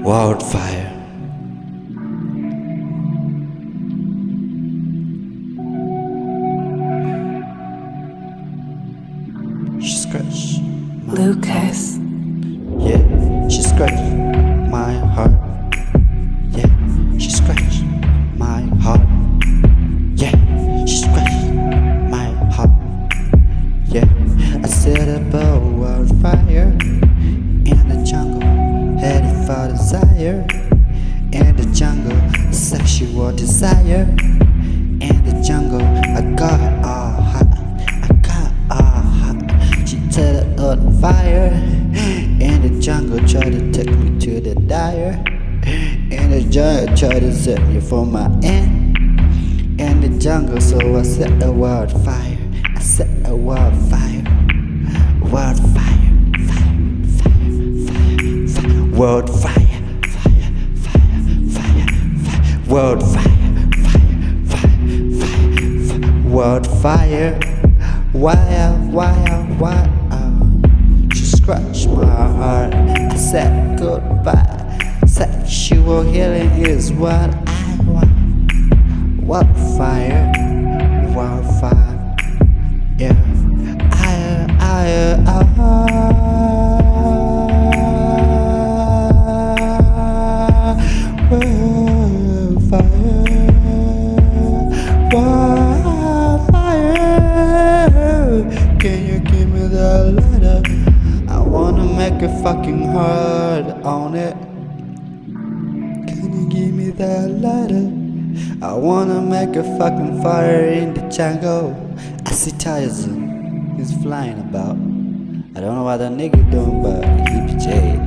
Wildfire. She scratched my Lucas. Yeah, she scratched my heart. Yeah, she scratched my heart. Yeah, she scratched my heart. Yeah, I set up a wildfire in the jungle, headed for desire. In the jungle, sexual desire. In the jungle, I got all hot. I got all hot. She set it on fire. In the jungle, try to take me to the dire. In the jungle, try to set me for my end. In the jungle, so I set a wildfire. I set a wildfire. Wildfire, fire, fire, fire, fire. Wildfire, fire, fire, fire, fire. Wildfire, fire, fire, fire, fire. Wildfire, wire. She scratched my heart. I said goodbye. Sexual healing is what I want. Wildfire, wildfire, yeah. Wildfire. Can you give me the lighter? I wanna make a fucking heart on it. Can you give me that lighter? I wanna make a fucking fire in the jungle. I see Tyson, he's flying about. I don't know what that nigga doing, but he be jaded.